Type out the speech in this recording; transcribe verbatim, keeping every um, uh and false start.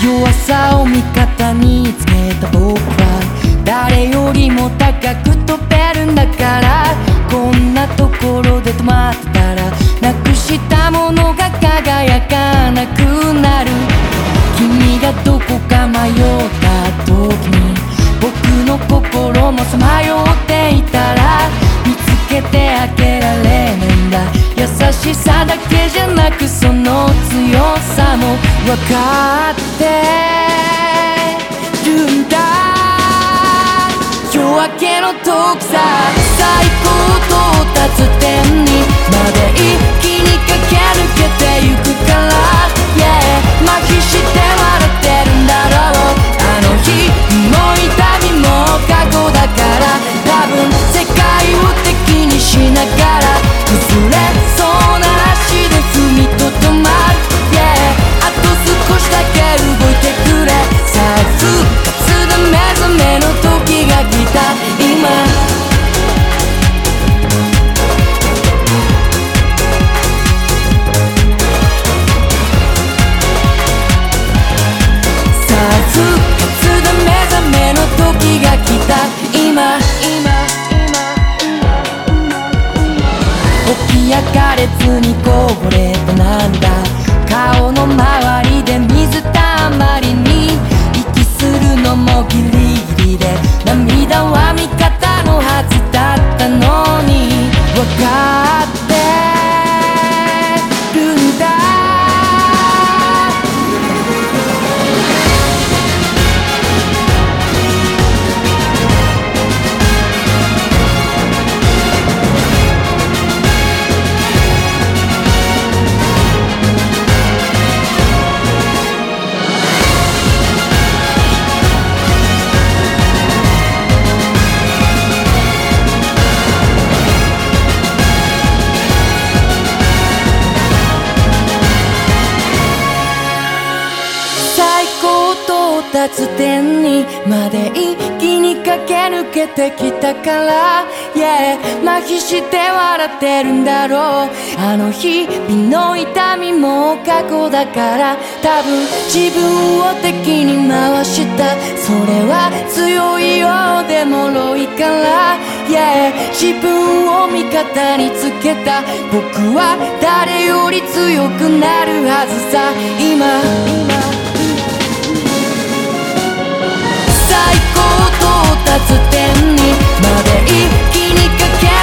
弱さを味方につけた僕は誰よりも高く飛べるんだから、こんなところで止まってたらなくしたものが輝かなくなる。君がどこか迷った時に僕の心もさまよっていたら、見つけてあげられないんだ。優しさだけじゃなくその強さも分かってるんだ。夜明けの遠くさ、最高到達点にまで一気に駆け抜けてゆくから、yeah、麻痺して笑ってるんだろう。あの日も痛みも過去だから、多分世界を敵にしながら崩れそうな足で踏みとどまる、yeah、あと少しだけ動いてくれ。再復活で目覚めの時が来た今。時が来た今。起き上がれずにこぼれた涙、顔の周りで水たまりに息するのもギリギリで、涙は味方のはずだったのに分かってるんだ。到達点にまで一気に駆け抜けてきたから、yeah、麻痺して笑ってるんだろう。あの日々の痛みも過去だから、多分自分を敵に回した。それは強いようで脆いから、yeah、自分を味方につけた僕は誰より強くなるはずさ今。最高到達点にまで一気に駆け